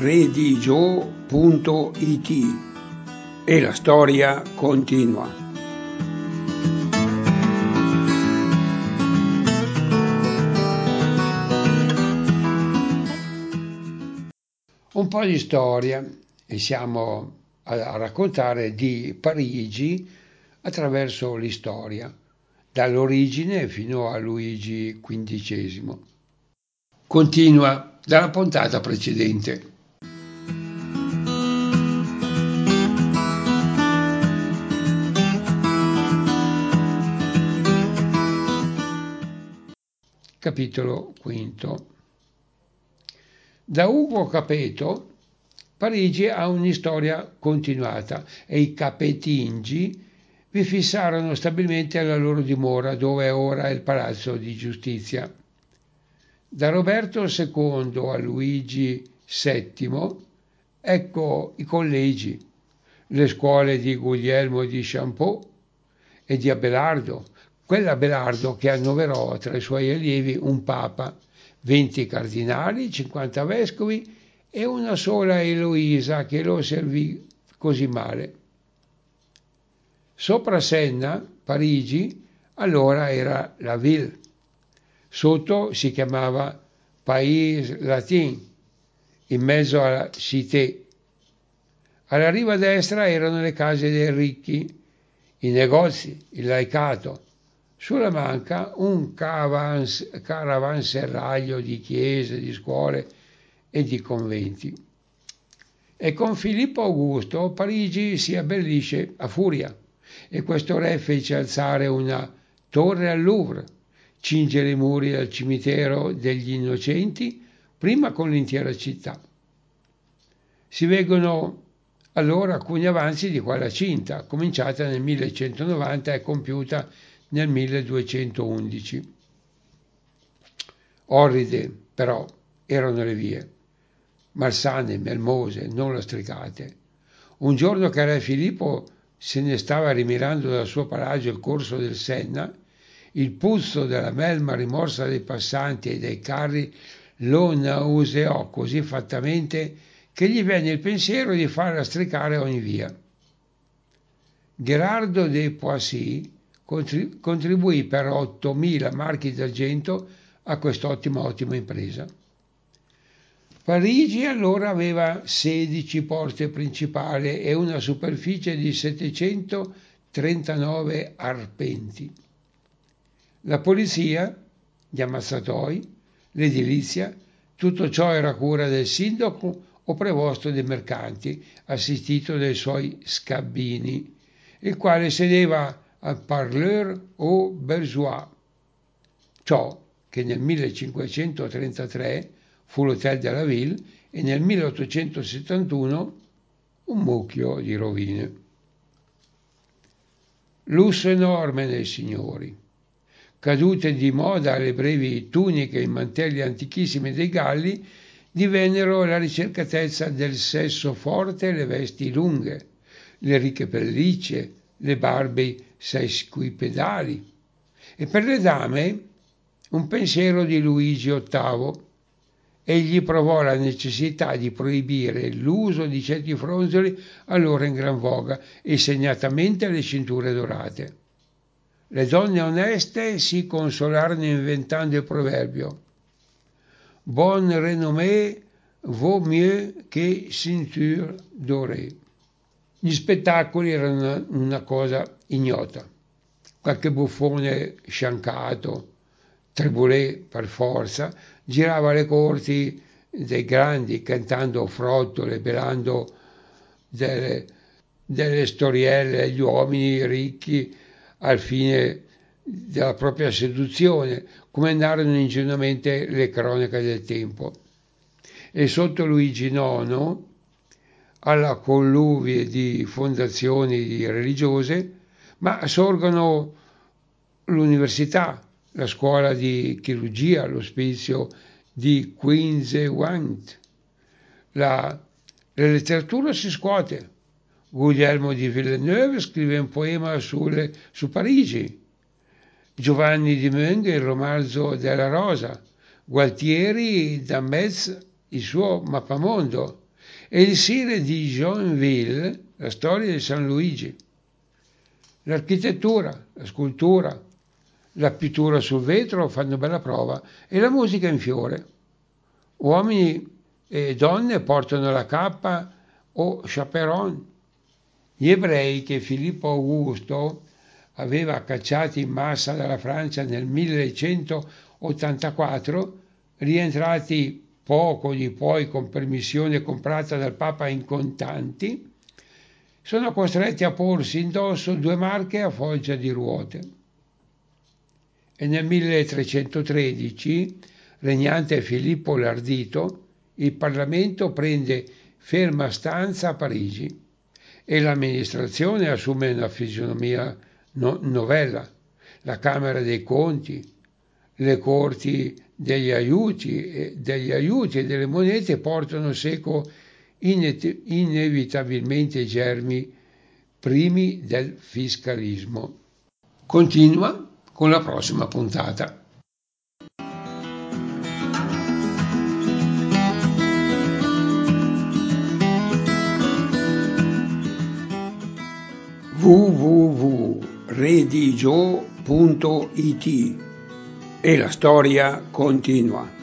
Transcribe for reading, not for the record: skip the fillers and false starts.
redigio.it e la storia continua. Un po' di storia e siamo a raccontare di Parigi attraverso l'istoria, dall'origine fino a Luigi XV. Continua dalla puntata precedente. Capitolo V. Da Ugo Capeto, Parigi ha un'istoria continuata e i Capetingi vi fissarono stabilmente la loro dimora, dove ora è il Palazzo di Giustizia. Da Roberto II a Luigi VII, ecco i collegi, le scuole di Guglielmo di Champeaux e di Abelardo, quell'Abelardo che annoverò tra i suoi allievi un papa, 20 cardinali, 50 vescovi e una sola Eloisa che lo servì così male. Sopra Senna, Parigi, allora era la ville. Sotto si chiamava Pays Latin, in mezzo alla Cité. Alla riva destra erano le case dei ricchi, i negozi, il laicato. Sulla manca un caravanserraglio di chiese, di scuole e di conventi. E con Filippo Augusto Parigi si abbellisce a furia e questo re fece alzare una torre al Louvre, cingere i muri del cimitero degli Innocenti, prima con l'intera città. Si vengono allora alcuni avanzi di quella cinta, cominciata nel 1190 e compiuta nel 1211. Orride, però, erano le vie, malsane, melmose, non lastricate. Un giorno che re Filippo se ne stava rimirando dal suo palagio il corso del Senna, il puzzo della melma rimorsa dei passanti e dei carri lo nauseò così fattamente che gli venne il pensiero di far lastricare ogni via. Gherardo de Poissy contribuì per 8.000 marchi d'argento a quest'ottima impresa. Parigi allora aveva 16 porte principali e una superficie di 739 arpenti. La polizia, gli ammazzatoi, l'edilizia, tutto ciò era a cura del sindaco o prevosto dei mercanti, assistito dai suoi scabbini, il quale sedeva al parleur o bourgeois. Ciò che nel 1533 fu l'Hotel de la Ville e nel 1871 un mucchio di rovine. Lusso enorme nei signori. Cadute di moda le brevi tuniche e i mantelli antichissimi dei Galli, divennero la ricercatezza del sesso forte le vesti lunghe, le ricche pellicce, le barbe sesquipedali. E per le dame un pensiero di Luigi VIII. Egli provò la necessità di proibire l'uso di certi fronzoli allora in gran voga e segnatamente le cinture dorate. Le donne oneste si consolarono inventando il proverbio «Bon renommée vaut mieux que ceinture dorée». Gli spettacoli erano una cosa ignota. Qualche buffone sciancato, Triboulet per forza, girava alle corti dei grandi cantando frottole, belando delle storielle agli uomini ricchi al fine della propria seduzione, come narrano ingenuamente le cronache del tempo. E sotto Luigi IX, alla colluvie di fondazioni religiose, ma sorgono l'università, la scuola di chirurgia, l'ospizio di Queenswend. La letteratura si scuote. Guglielmo di Villeneuve scrive un poema su Parigi. Giovanni di Meung il romanzo della Rosa. Gualtieri da Metz il suo mappamondo. Elisir di Joinville, la storia di San Luigi. L'architettura, la scultura, la pittura sul vetro fanno bella prova e la musica in fiore. Uomini e donne portano la cappa o chaperon. Gli ebrei che Filippo Augusto aveva cacciati in massa dalla Francia nel 1184, rientrati poco di poi con permissione comprata dal Papa in contanti, sono costretti a porsi indosso 2 marche a foggia di ruote. E nel 1313, regnante Filippo l'Ardito, il Parlamento prende ferma stanza a Parigi e l'amministrazione assume una fisionomia novella. La Camera dei Conti, le corti degli aiuti e delle monete portano seco inevitabilmente i germi primi del fiscalismo. Continua con la prossima puntata. www.redigio.it e la storia continua.